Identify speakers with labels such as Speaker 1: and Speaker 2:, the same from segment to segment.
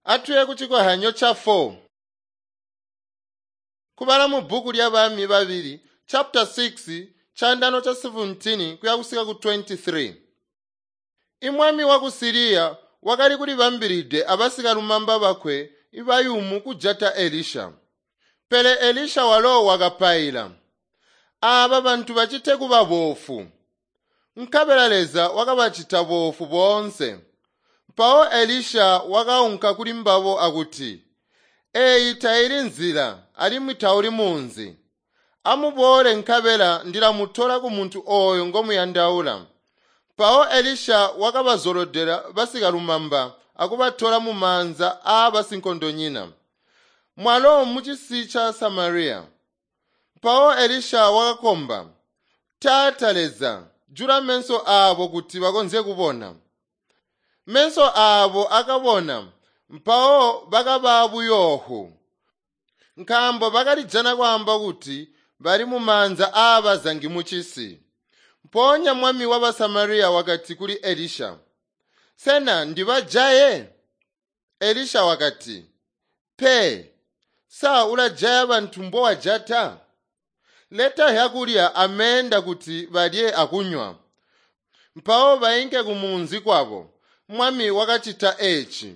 Speaker 1: Atuye ku chikohanyo cha 4 kubala mu bhuku lya bami babiri chapter 6 chandano cha 17 kuyakufika ku 23. Imwami wa ku Siriya wakali kuli bambiride abasikalumamba bakwe ibayumu kujata Elisha. Pele Elisha walowa kapayila. Aba bantu bachite kuba bofu. Nkabeleleza wakabachita bofu bonse. Pao Elisha wakaunka kuli mbabo akuti, eyi tayiri nzira ali mwitauli munzi. Amubole nkabela ndila mutola ku muntu oyo ngomuyandaula. Pao Elisha wakabazolodera basikalumamba akubatola mu manza abasinkondo mwalo muchisi cha Samaria. Pao Elisha wakakomba, tataleza jula menso abo kuti bakonze kubona. Menso abo akabona, mpao bakababu yohu. Nkambo bakalijana kwamba kuti bali mu manza abazangi muchisi. Ponya mwami wa Samaria wakati kuli Elisha, sena ndibajaye? Elisha wakati, pe, saa ulajaya bantu mbo wajata? Leta yakulya amenda kuti badye akunywa. Mpao bainke kumunzi kwabo, mwami wakachita echi.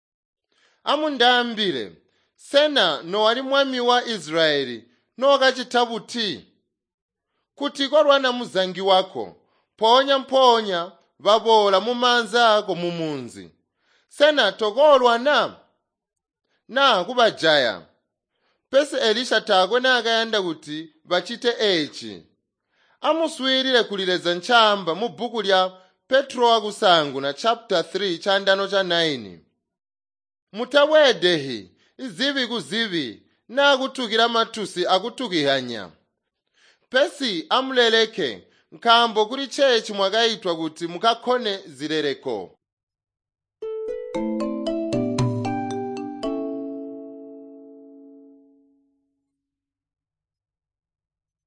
Speaker 1: Amundambile, sena no wali mwami wa Israeli no wakachita buti. Kuti kolwana muzangi wako, ponya babola mumanza ako mumunzi. Sena tokolwana na kubajaya. Pese Elisha takwe nakayanda kuti bachite echi. Amuswirire kulileza nchamba mu bhuku lya Petro wa kusangu na chapter 3 chandano cha 9. Mutabwedehi izibi kuzibi na kutukira matusi akutukihanya. Pesi amuleleke nkambo kuli chechi mwakaitwa kuti mukakhone zileleko.